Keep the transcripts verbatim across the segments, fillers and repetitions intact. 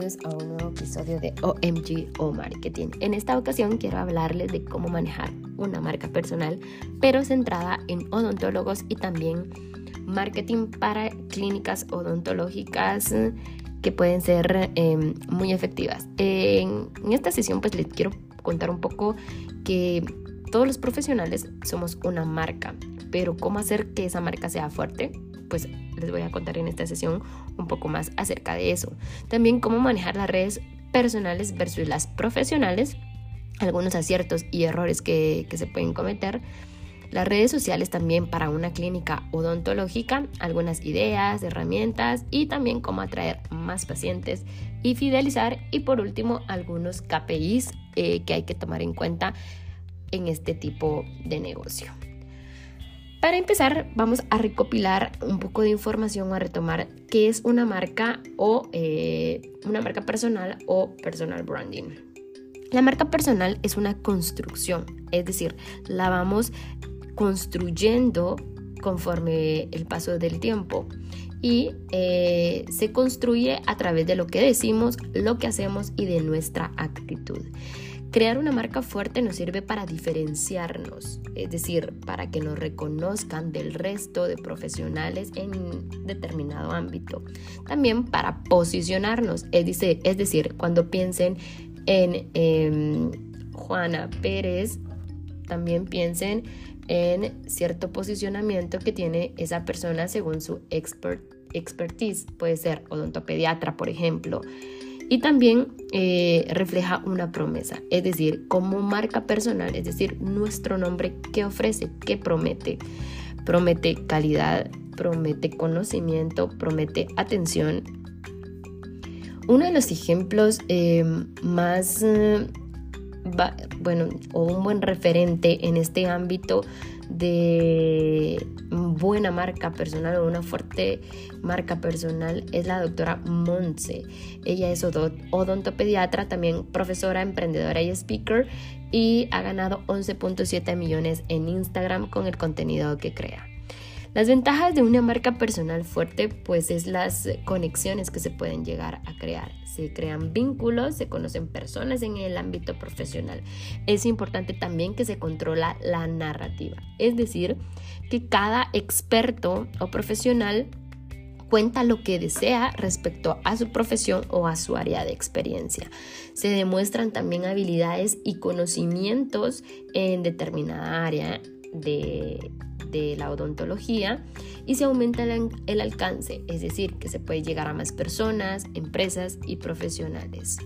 bienvenidos a un nuevo episodio de O M G O Marketing. En esta ocasión quiero hablarles de cómo manejar una marca personal, pero centrada en odontólogos y también marketing para clínicas odontológicas que pueden ser eh, muy efectivas. En, en esta sesión pues les quiero contar un poco que todos los profesionales somos una marca, pero cómo hacer que esa marca sea fuerte, pues les voy a contar en esta sesión un poco más acerca de eso. También cómo manejar las redes personales versus las profesionales, algunos aciertos y errores que, que se pueden cometer. Las redes sociales también para una clínica odontológica, algunas ideas, herramientas y también cómo atraer más pacientes y fidelizar. Y por último, algunos K P Is eh, que hay que tomar en cuenta en este tipo de negocio. Para empezar, vamos a recopilar un poco de información o a retomar qué es una marca o eh, una marca personal o personal branding. La marca personal es una construcción, es decir, la vamos construyendo conforme el paso del tiempo y eh, se construye a través de lo que decimos, lo que hacemos y de nuestra actitud. Crear una marca fuerte nos sirve para diferenciarnos, es decir, para que nos reconozcan del resto de profesionales en determinado ámbito. También para posicionarnos, es decir, es decir cuando piensen en eh, Juana Pérez, también piensen en cierto posicionamiento que tiene esa persona según su expert, expertise. Puede ser odontopediatra, por ejemplo. Y también eh, refleja una promesa, es decir, como marca personal, es decir, nuestro nombre, ¿qué ofrece? ¿Qué promete? Promete calidad, promete conocimiento, promete atención. Uno de los ejemplos eh, más, eh, va, bueno, o un buen referente en este ámbito de buena marca personal o una fuerte marca personal es la doctora Montse. Ella es odontopediatra, también profesora, emprendedora y speaker, y ha ganado once punto siete millones en Instagram con el contenido que crea. Las ventajas de una marca personal fuerte pues es las conexiones que se pueden llegar a crear. Se crean vínculos, se conocen personas en el ámbito profesional. Es importante también que se controla la narrativa, es decir, que cada experto o profesional cuenta lo que desea respecto a su profesión o a su área de experiencia. Se demuestran también habilidades y conocimientos en determinada área de de la odontología y se aumenta el, el alcance, es decir, que se puede llegar a más personas, empresas y profesionales.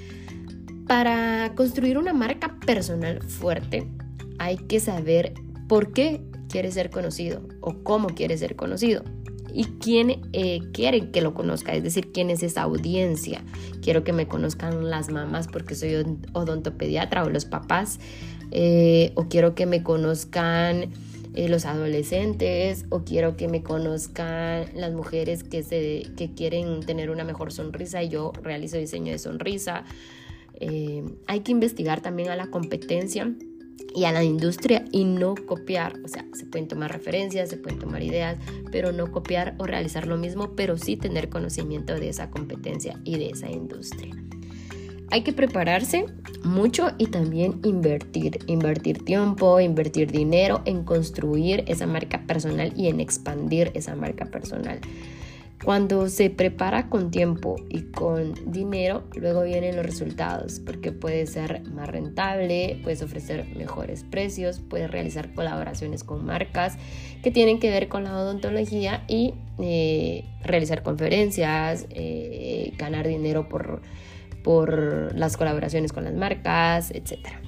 Para construir una marca personal fuerte hay que saber por qué quiere ser conocido o cómo quiere ser conocido y quién eh, quiere que lo conozca, es decir, quién es esa audiencia. Quiero que me conozcan las mamás porque soy odontopediatra o los papás, eh, o quiero que me conozcan Eh, los adolescentes, o quiero que me conozcan las mujeres que, se, que quieren tener una mejor sonrisa y yo realizo diseño de sonrisa. Eh, hay que investigar también a la competencia y a la industria y no copiar. O sea, se pueden tomar referencias, se pueden tomar ideas, pero no copiar o realizar lo mismo, pero sí tener conocimiento de esa competencia y de esa industria. Hay que prepararse mucho y también invertir, invertir tiempo, invertir dinero en construir esa marca personal y en expandir esa marca personal. Cuando se prepara con tiempo y con dinero, luego vienen los resultados, porque puede ser más rentable, puedes ofrecer mejores precios, puedes realizar colaboraciones con marcas que tienen que ver con la odontología y eh, realizar conferencias, eh, ganar dinero por por las colaboraciones con las marcas, etcétera.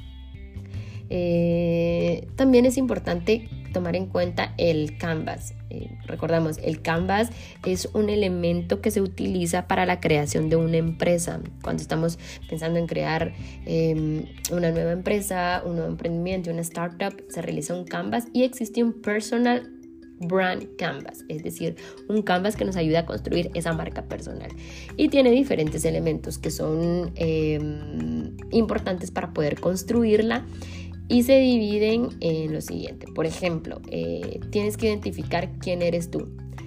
Eh, también es importante tomar en cuenta el Canvas. Eh, recordamos, el Canvas es un elemento que se utiliza para la creación de una empresa. Cuando estamos pensando en crear eh, una nueva empresa, un nuevo emprendimiento, una startup, se realiza un Canvas y existe un personal brand canvas, es decir, un canvas que nos ayuda a construir esa marca personal y tiene diferentes elementos que son eh, importantes para poder construirla y se dividen en lo siguiente. Por ejemplo, eh, tienes que identificar quién eres tú,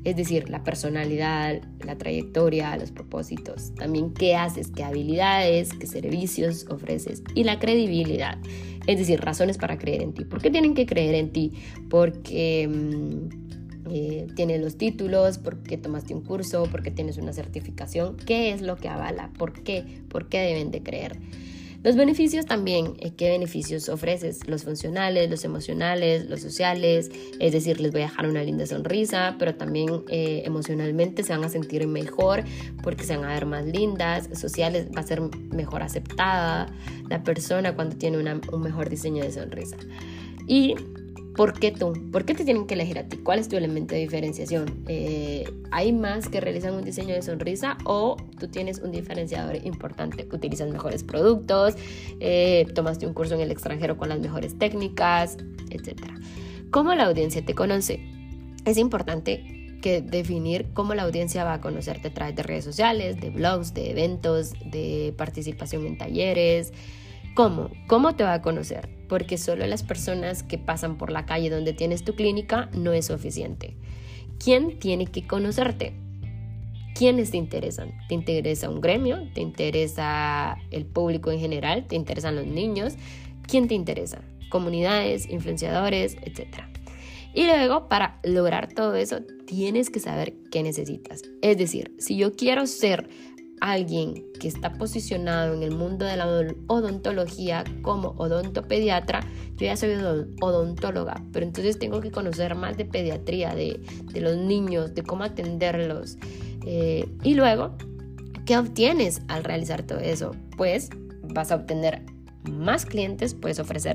Es decir, la personalidad, la trayectoria, los propósitos. También qué haces, qué habilidades, qué servicios ofreces. Y la credibilidad. Es decir, razones para creer en ti. ¿Por qué tienen que creer en ti? Porque mmm, eh, tienes los títulos, porque tomaste un curso, porque tienes una certificación. ¿Qué es lo que avala? ¿Por qué? ¿Por qué deben de creer? Los beneficios también, ¿qué beneficios ofreces? Los funcionales, los emocionales, los sociales, es decir, les voy a dejar una linda sonrisa, pero también eh, emocionalmente se van a sentir mejor porque se van a ver más lindas, sociales va a ser mejor aceptada la persona cuando tiene una, un mejor diseño de sonrisa. Y ¿por qué tú? ¿Por qué te tienen que elegir a ti? ¿Cuál es tu elemento de diferenciación? Eh, ¿Hay más que realizan un diseño de sonrisa o tú tienes un diferenciador importante? ¿Utilizas mejores productos? Eh, ¿Tomaste un curso en el extranjero con las mejores técnicas? Etcétera. ¿Cómo la audiencia te conoce? Es importante que definir cómo la audiencia va a conocerte a través de redes sociales, de blogs, de eventos, de participación en talleres. ¿Cómo? ¿Cómo te va a conocer? Porque solo las personas que pasan por la calle donde tienes tu clínica no es suficiente. ¿Quién tiene que conocerte? ¿Quiénes te interesan? ¿Te interesa un gremio? ¿Te interesa el público en general? ¿Te interesan los niños? ¿Quién te interesa? Comunidades, influenciadores, etcétera. Y luego, para lograr todo eso, tienes que saber qué necesitas. Es decir, si yo quiero ser alguien que está posicionado en el mundo de la odontología como odontopediatra, yo ya soy odontóloga, pero entonces tengo que conocer más de pediatría, de, de los niños, de cómo atenderlos. Eh, y luego, ¿qué obtienes al realizar todo eso? Pues vas a obtener más clientes, puedes ofrecer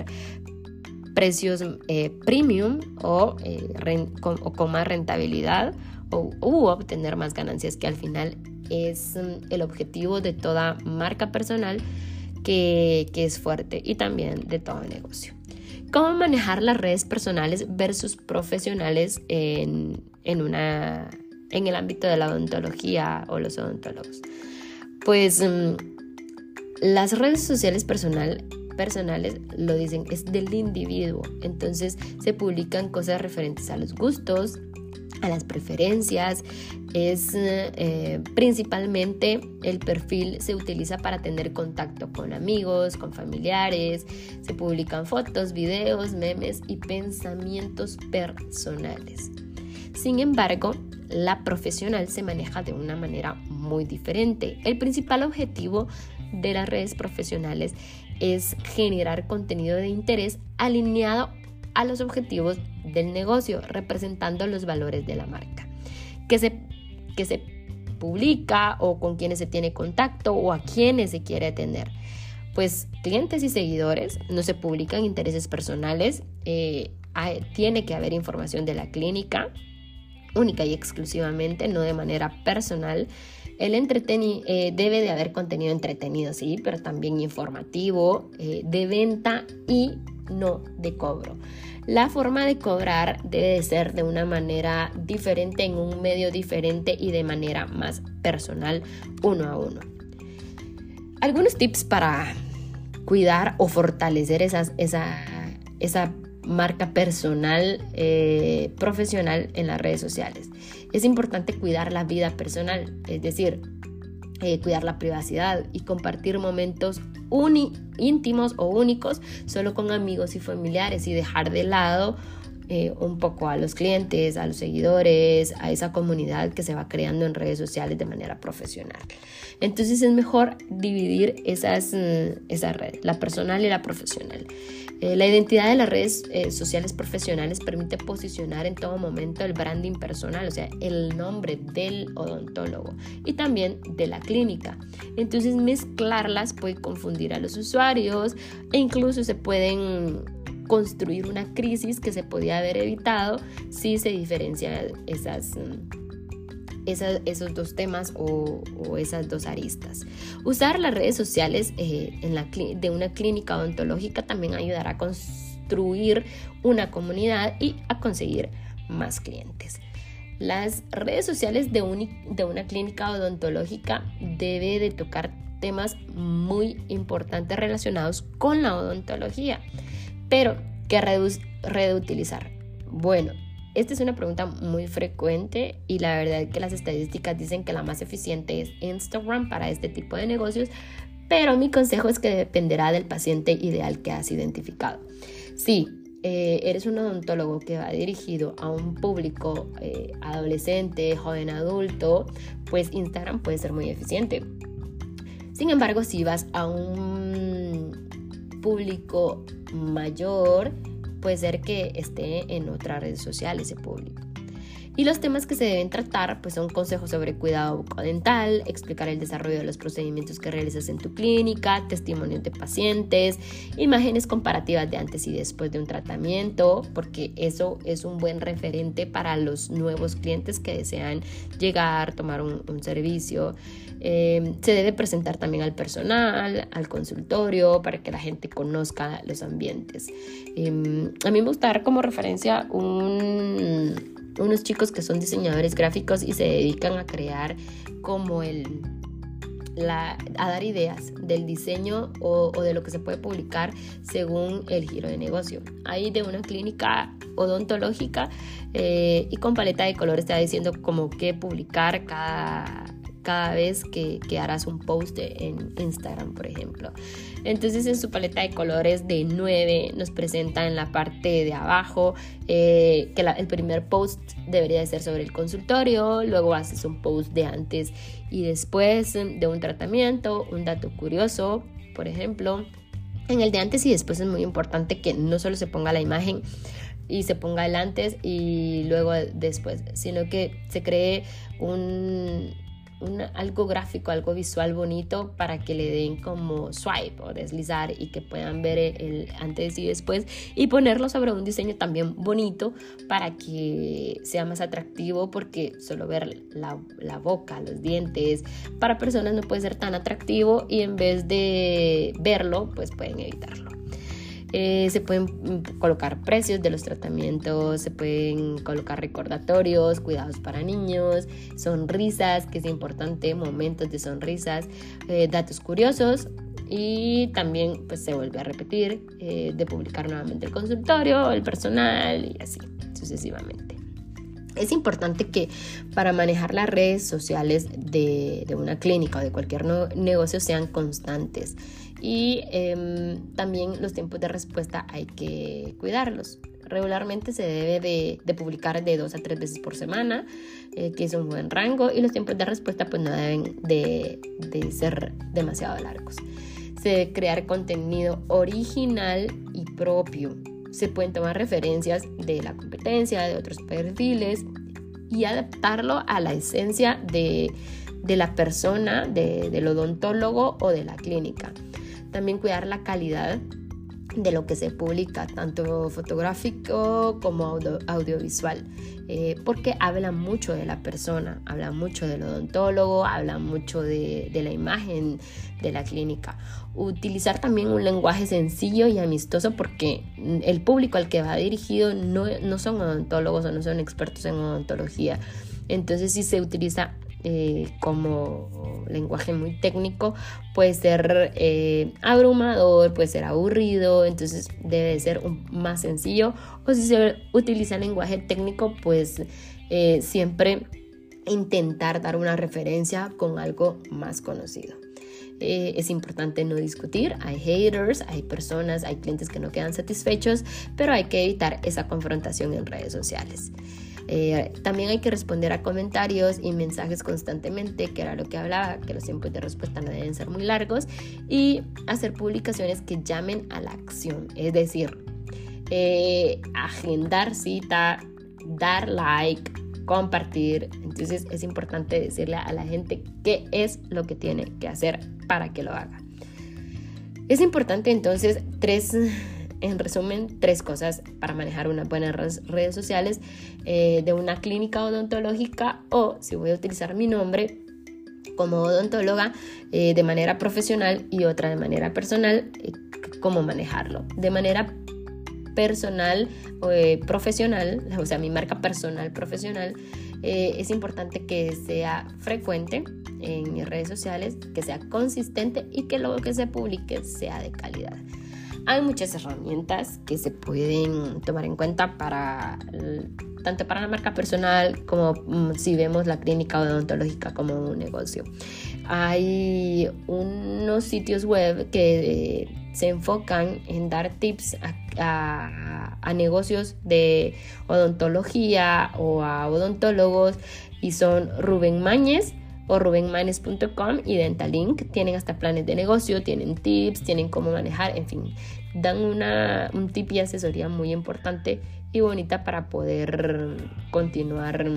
precios eh, premium o, eh, ren, con, o con más rentabilidad o u obtener más ganancias, que al final es el objetivo de toda marca personal que, que es fuerte y también de todo negocio. ¿Cómo manejar las redes personales versus profesionales en, en, una, en el ámbito de la odontología o los odontólogos? Pues um, las redes sociales personal, personales lo dicen, es del individuo. Entonces se publican cosas referentes a los gustos, a las preferencias. Es eh, principalmente el perfil se utiliza para tener contacto con amigos, con familiares. Se publican fotos, videos, memes y pensamientos personales. Sin embargo, la profesional se maneja de una manera muy diferente. El principal objetivo de las redes profesionales es generar contenido de interés alineado a los objetivos del negocio, representando los valores de la marca, que se, que se publica o con quienes se tiene contacto o a quienes se quiere atender. Pues clientes y seguidores, no se publican intereses personales, eh, hay, tiene que haber información de la clínica, única y exclusivamente, no de manera personal. El entreteni- eh, debe de haber contenido entretenido, sí, pero también informativo, eh, de venta y no de cobro. La forma de cobrar debe de ser de una manera diferente, en un medio diferente y de manera más personal, uno a uno. Algunos tips para cuidar o fortalecer esas, esa, esa marca personal, eh, profesional en las redes sociales. Es importante cuidar la vida personal, es decir, eh, cuidar la privacidad y compartir momentos uni- íntimos o únicos solo con amigos y familiares, y dejar de lado eh, un poco a los clientes, a los seguidores, a esa comunidad que se va creando en redes sociales de manera profesional. Entonces es mejor dividir esas, esas redes, la personal y la profesional. Eh, la identidad de las redes eh, sociales profesionales permite posicionar en todo momento el branding personal, o sea, el nombre del odontólogo y también de la clínica. Entonces mezclarlas puede confundir a los usuarios e incluso se pueden construir una crisis que se podía haber evitado si se diferencian esas, esas, esos dos temas o, o esas dos aristas. Usar las redes sociales eh, en la, de una clínica odontológica también ayudará a construir una comunidad y a conseguir más clientes. Las redes sociales de, un, de una clínica odontológica debe de tocar temas muy importantes relacionados con la odontología. Pero, ¿qué reutilizar? Bueno, esta es una pregunta muy frecuente y la verdad es que las estadísticas dicen que la más eficiente es Instagram para este tipo de negocios, pero mi consejo es que dependerá del paciente ideal que has identificado. Sí, eh, eres un odontólogo que va dirigido a un público eh, adolescente, joven adulto, pues Instagram puede ser muy eficiente. Sin embargo, si vas a un público mayor, puede ser que esté en otra red social ese público. Y los temas que se deben tratar pues son consejos sobre cuidado bucodental, explicar el desarrollo de los procedimientos que realizas en tu clínica, testimonios de pacientes, imágenes comparativas de antes y después de un tratamiento, porque eso es un buen referente para los nuevos clientes que desean llegar, tomar un, un servicio. Eh, se debe presentar también al personal, al consultorio, para que la gente conozca los ambientes. Eh, a mí me gusta dar como referencia un... unos chicos que son diseñadores gráficos y se dedican a crear como el, la, a dar ideas del diseño o, o de lo que se puede publicar según el giro de negocio. Ahí de una clínica odontológica eh, y con paleta de colores te va diciendo como qué publicar cada, cada vez que, que harás un post en Instagram, por ejemplo. Entonces en su paleta de colores de nueve nos presenta en la parte de abajo eh, que la, el primer post debería de ser sobre el consultorio, luego haces un post de antes y después de un tratamiento, un dato curioso, por ejemplo. En el de antes y después es muy importante que no solo se ponga la imagen y se ponga el antes y luego después, sino que se cree un... Un, algo gráfico, algo visual bonito para que le den como swipe o deslizar y que puedan ver el, el antes y después y ponerlo sobre un diseño también bonito para que sea más atractivo, porque solo ver la, la boca, los dientes para personas no puede ser tan atractivo y en vez de verlo pues pueden evitarlo. Eh, se pueden colocar precios de los tratamientos, se pueden colocar recordatorios, cuidados para niños, sonrisas, que es importante, momentos de sonrisas, eh, datos curiosos y también pues se vuelve a repetir eh, de publicar nuevamente el consultorio, el personal y así sucesivamente. Es importante que para manejar las redes sociales de, de una clínica o de cualquier no, negocio sean constantes. Y eh, también los tiempos de respuesta hay que cuidarlos. Regularmente se debe de, de publicar de dos a tres veces por semana, eh, que es un buen rango, y los tiempos de respuesta pues no deben de, de ser demasiado largos. Se debe crear contenido original y propio. Se pueden tomar referencias de la competencia, de otros perfiles y adaptarlo a la esencia de, de la persona, de, del odontólogo o de la clínica. También cuidar la calidad de lo que se publica, tanto fotográfico como audio, audiovisual, eh, porque habla mucho de la persona, habla mucho del odontólogo, habla mucho de, de la imagen de la clínica. Utilizar también un lenguaje sencillo y amistoso, porque el público al que va dirigido no, no son odontólogos o no son expertos en odontología. Entonces, si se utiliza Eh, como lenguaje muy técnico, puede ser eh, abrumador, puede ser aburrido, entonces debe ser un, más sencillo. O si se utiliza lenguaje técnico, pues eh, siempre intentar dar una referencia con algo más conocido. Eh, es importante no discutir, hay haters, hay personas, hay clientes que no quedan satisfechos, pero hay que evitar esa confrontación en redes sociales. Eh, también hay que responder a comentarios y mensajes constantemente, que era lo que hablaba, que los tiempos de respuesta no deben ser muy largos, y hacer publicaciones que llamen a la acción, es decir, eh, agendar cita, dar like, compartir. Entonces es importante decirle a la gente qué es lo que tiene que hacer para que lo haga. Es importante entonces tres... En resumen, tres cosas para manejar unas buenas redes sociales eh, de una clínica odontológica, o si voy a utilizar mi nombre como odontóloga eh, de manera profesional y otra de manera personal, eh, cómo manejarlo. De manera personal o eh, profesional, o sea, mi marca personal profesional, eh, es importante que sea frecuente en mis redes sociales, que sea consistente y que lo que se publique sea de calidad. Hay muchas herramientas que se pueden tomar en cuenta para tanto para la marca personal como um, si vemos la clínica odontológica como un negocio. Hay unos sitios web que eh, se enfocan en dar tips a, a, a negocios de odontología o a odontólogos, y son Rubén Mañez o ruben manes punto com y Dentalink. Tienen hasta planes de negocio, tienen tips, tienen cómo manejar, en fin, dan una, un tip y asesoría muy importante y bonita para poder continuar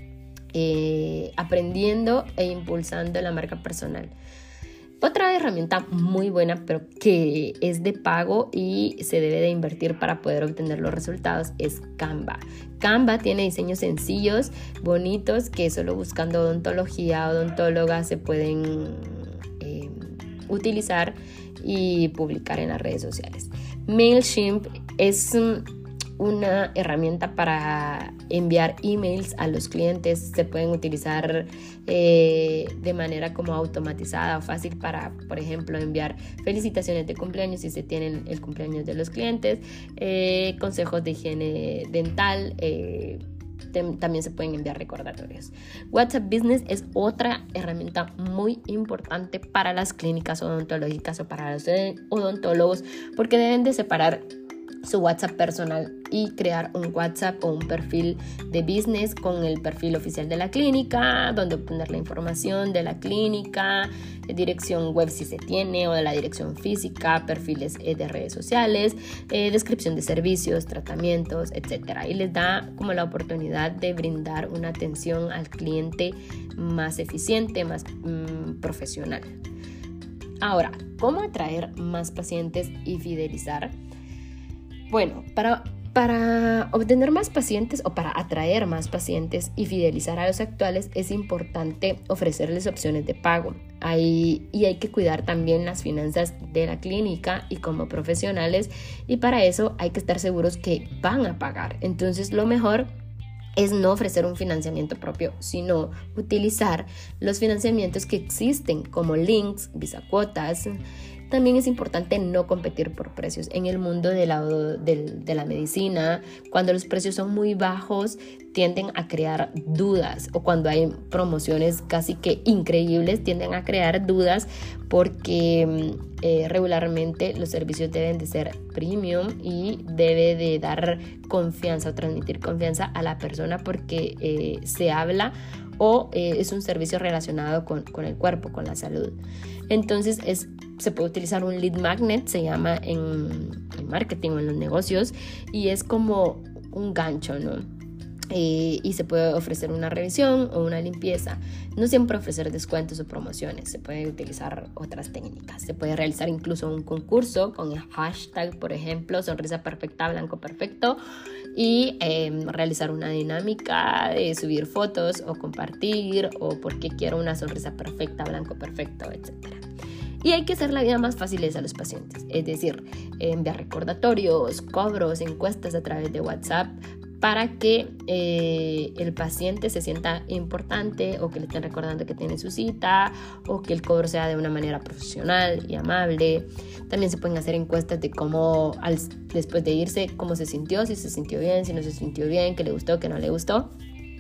eh, aprendiendo e impulsando la marca personal. Otra herramienta muy buena, pero que es de pago y se debe de invertir para poder obtener los resultados, es Canva. Canva tiene diseños sencillos, bonitos, que solo buscando odontología, odontóloga se pueden eh, utilizar y publicar en las redes sociales. MailChimp es una herramienta para enviar emails a los clientes. Se pueden utilizar eh, de manera como automatizada o fácil para, por ejemplo, enviar felicitaciones de cumpleaños si se tienen el cumpleaños de los clientes, eh, consejos de higiene dental, eh, también se pueden enviar recordatorios. WhatsApp Business es otra herramienta muy importante para las clínicas odontológicas o para los odontólogos, porque deben de separar su WhatsApp personal y crear un WhatsApp o un perfil de business con el perfil oficial de la clínica, donde obtener la información de la clínica, dirección web si se tiene o de la dirección física, perfiles de redes sociales, eh, descripción de servicios, tratamientos, etcétera. Y les da como la oportunidad de brindar una atención al cliente más eficiente, más mmm, profesional. Ahora, ¿cómo atraer más pacientes y fidelizar? Bueno, para, para obtener más pacientes o para atraer más pacientes y fidelizar a los actuales es importante ofrecerles opciones de pago. Hay, y hay que cuidar también las finanzas de la clínica y como profesionales, y para eso hay que estar seguros que van a pagar. Entonces lo mejor es no ofrecer un financiamiento propio, sino utilizar los financiamientos que existen como links, visa cuotas. También es importante no competir por precios. En el mundo de la, de, de la medicina, cuando los precios son muy bajos, tienden a crear dudas, o cuando hay promociones casi que increíbles, tienden a crear dudas porque eh, regularmente los servicios deben de ser premium y debe de dar confianza o transmitir confianza a la persona porque eh, se habla o eh, es un servicio relacionado con, con el cuerpo, con la salud. Entonces es, se puede utilizar un lead magnet, se llama en, en marketing o en los negocios, y es como un gancho, ¿no? Eh, y se puede ofrecer una revisión o una limpieza. No siempre ofrecer descuentos o promociones, se puede utilizar otras técnicas. Se puede realizar incluso un concurso con el hashtag, por ejemplo, sonrisa perfecta, blanco perfecto, y eh, realizar una dinámica de subir fotos o compartir, o porque quiero una sonrisa perfecta, blanco perfecto, etcétera. Y hay que hacer la vida más fácil a los pacientes, es decir, enviar recordatorios, cobros, encuestas a través de WhatsApp, para que eh, el paciente se sienta importante, o que le estén recordando que tiene su cita, o que el cobro sea de una manera profesional y amable. También se pueden hacer encuestas de cómo, al, después de irse, cómo se sintió, si se sintió bien, si no se sintió bien, qué le gustó, qué no le gustó.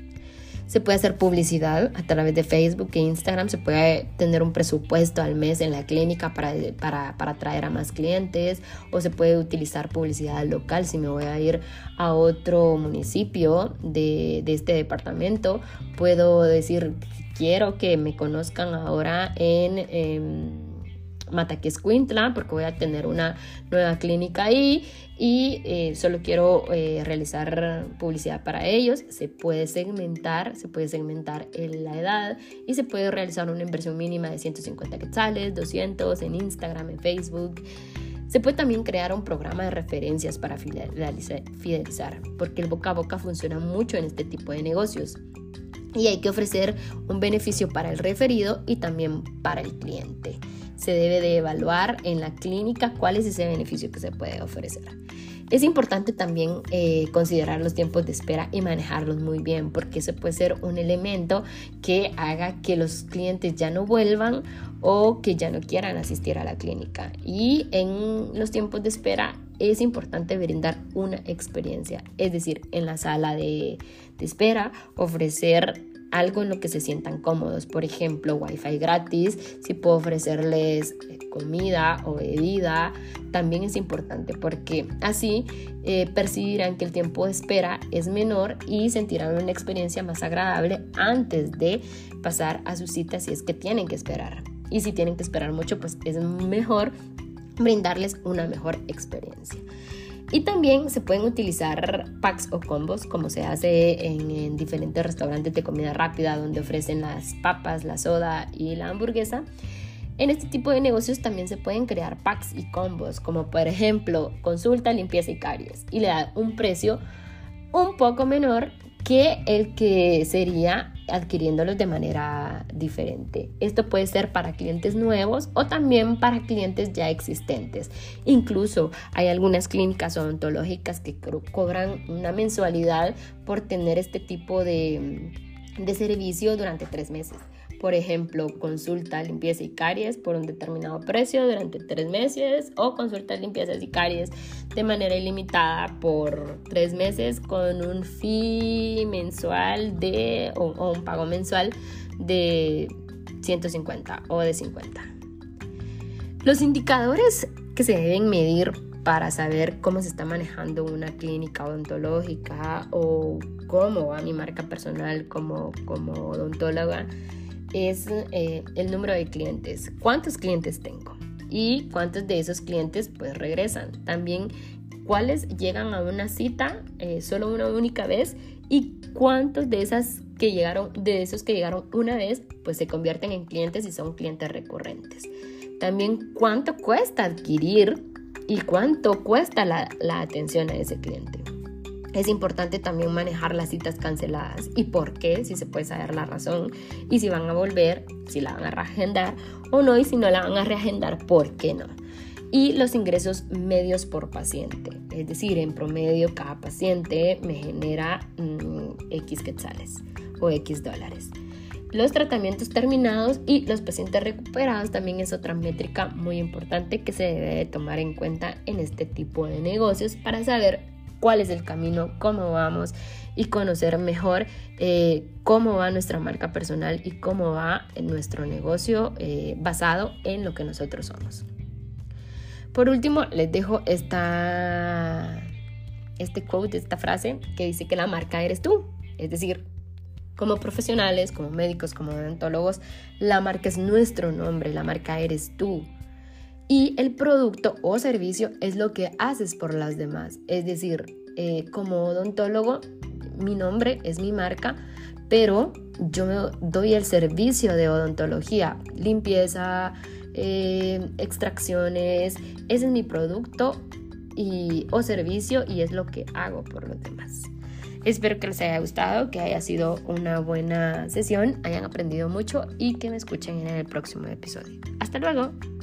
Se puede hacer publicidad a través de Facebook e Instagram. Se puede tener un presupuesto al mes en la clínica para, para, para atraer a más clientes, o se puede utilizar publicidad local. Si me voy a ir a otro municipio de, de este departamento, puedo decir, quiero que me conozcan ahora en... en Mataquescuintla, porque voy a tener una nueva clínica ahí y eh, solo quiero eh, realizar publicidad para ellos. Se puede segmentar, se puede segmentar en la edad, y se puede realizar una inversión mínima de ciento cincuenta quetzales, doscientos en Instagram, en Facebook. Se puede también crear un programa de referencias para fidelizar, porque el boca a boca funciona mucho en este tipo de negocios. Y hay que ofrecer un beneficio para el referido y también para el cliente. Se debe de evaluar en la clínica cuál es ese beneficio que se puede ofrecer. Es importante también eh, considerar los tiempos de espera y manejarlos muy bien, porque eso puede ser un elemento que haga que los clientes ya no vuelvan o que ya no quieran asistir a la clínica. Y en los tiempos de espera es importante brindar una experiencia, es decir, en la sala de, de espera ofrecer algo en lo que se sientan cómodos, por ejemplo, wifi gratis, si puedo ofrecerles comida o bebida, también es importante porque así eh, percibirán que el tiempo de espera es menor y sentirán una experiencia más agradable antes de pasar a su cita si es que tienen que esperar. Y si tienen que esperar mucho, pues es mejor brindarles una mejor experiencia. Y también se pueden utilizar packs o combos como se hace en, en diferentes restaurantes de comida rápida donde ofrecen las papas, la soda y la hamburguesa. En este tipo de negocios también se pueden crear packs y combos como por ejemplo consulta, limpieza y caries y le da un precio un poco menor que el que sería adquiriéndolos de manera diferente. Esto puede ser para clientes nuevos o también para clientes ya existentes. Incluso hay algunas clínicas odontológicas que cobran una mensualidad por tener este tipo de, de servicio durante tres meses. Por ejemplo, consulta, limpieza y caries por un determinado precio durante tres meses o consultas, limpiezas y caries de manera ilimitada por tres meses con un fee mensual de o, o un pago mensual de ciento cincuenta o de cincuenta. Los indicadores que se deben medir para saber cómo se está manejando una clínica odontológica o cómo va mi marca personal como, como odontóloga es eh, el número de clientes, cuántos clientes tengo y cuántos de esos clientes pues regresan. También cuáles llegan a una cita eh, solo una única vez y cuántos de esas que llegaron, de esos que llegaron una vez pues se convierten en clientes y son clientes recurrentes. También cuánto cuesta adquirir y cuánto cuesta la, la atención a ese cliente. Es importante también manejar las citas canceladas y por qué, si se puede saber la razón y si van a volver, si la van a reagendar o no, y si no la van a reagendar, ¿por qué no? Y los ingresos medios por paciente, es decir, en promedio cada paciente me genera mmm, X quetzales o X dólares. Los tratamientos terminados y los pacientes recuperados también es otra métrica muy importante que se debe de tomar en cuenta en este tipo de negocios para saber cuál es el camino, cómo vamos y conocer mejor eh, cómo va nuestra marca personal y cómo va nuestro negocio eh, basado en lo que nosotros somos. Por último, les dejo esta, este quote, esta frase que dice que la marca eres tú. Es decir, como profesionales, como médicos, como odontólogos, la marca es nuestro nombre, la marca eres tú. Y el producto o servicio es lo que haces por las demás. Es decir, eh, como odontólogo, mi nombre es mi marca, pero yo me doy el servicio de odontología, limpieza, eh, extracciones. Ese es mi producto y, o servicio y es lo que hago por los demás. Espero que les haya gustado, que haya sido una buena sesión, hayan aprendido mucho y que me escuchen en el próximo episodio. ¡Hasta luego!